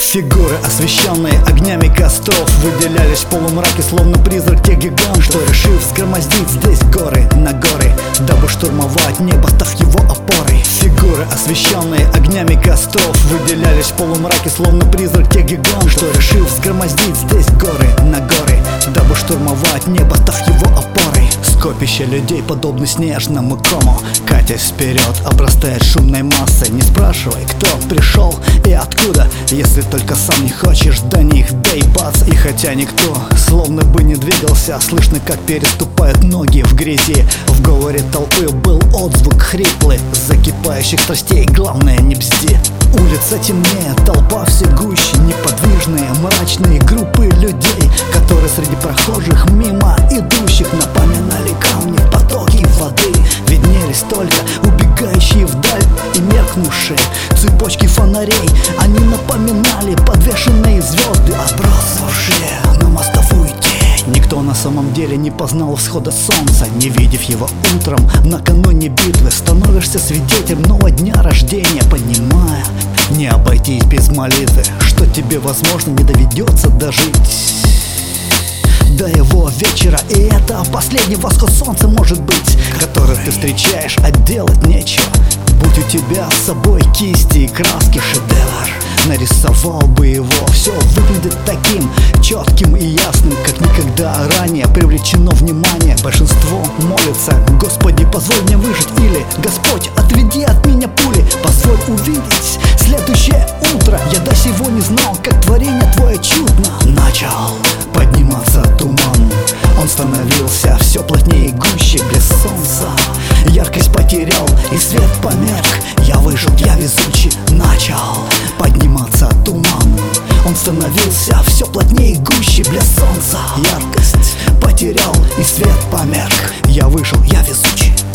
Фигуры, освещенные огнями костров, выделялись в полумраке, словно призрак тех гигантов, что решил взгромоздить здесь горы на горы, дабы штурмовать небо, став его опорой. Фигуры, освещенные огнями костров, выделялись в полумраке, словно призрак тех гигантов, что решил взгромоздить здесь горы на горы, дабы штурмовать небо, став его опорой. Скопище людей, подобно снежному кому, катясь вперед, обрастает шумной массой. Не спрашивай, кто пришел и откуда, если только сам не хочешь до них доебаться. И хотя никто словно бы не двигался, слышно, как переступают ноги в грязи. В говоре толпы был отзвук хриплый закипающих страстей, главное не бзди. Улица темнее, толпа все гуще, неподвижные, мрачные группы людей, которые среди прохожих мимо идущих напоминали камни, потоки воды. Виднелись только убегающие вдаль и меркнувшие цепочки фонарей. Они напоминали подвешенные звезды, отбрасывавшие на мостовую тень. Никто на самом деле не познал всхода солнца, не видев его утром накануне битвы. Становишься свидетелем нового дня рождения, понимая, не обойтись без молитвы, что тебе, возможно, не доведется дожить до его вечера. И это последний восход солнца, может быть, который ты встречаешь, а делать нечего. Будь у тебя с собой кисти и краски, шедевр нарисовал бы его. Все выглядит таким четким и ясным, как никогда ранее привлечено внимание. Большинство молится: Господи, позволь мне выжить, или Господь, отведи от меня пули, позволь увидеть следующее утро. Я до сего не знал, как творение твое чудно. Начал подниматься туман, он становился все плотнее и гуще. Без солнца яркость потерял и свет померк. Я выжил, я везучий. Начал подниматься туман, он становился все плотнее и гуще. Без солнца яркость потерял и свет померк. Я выжил, я везучий.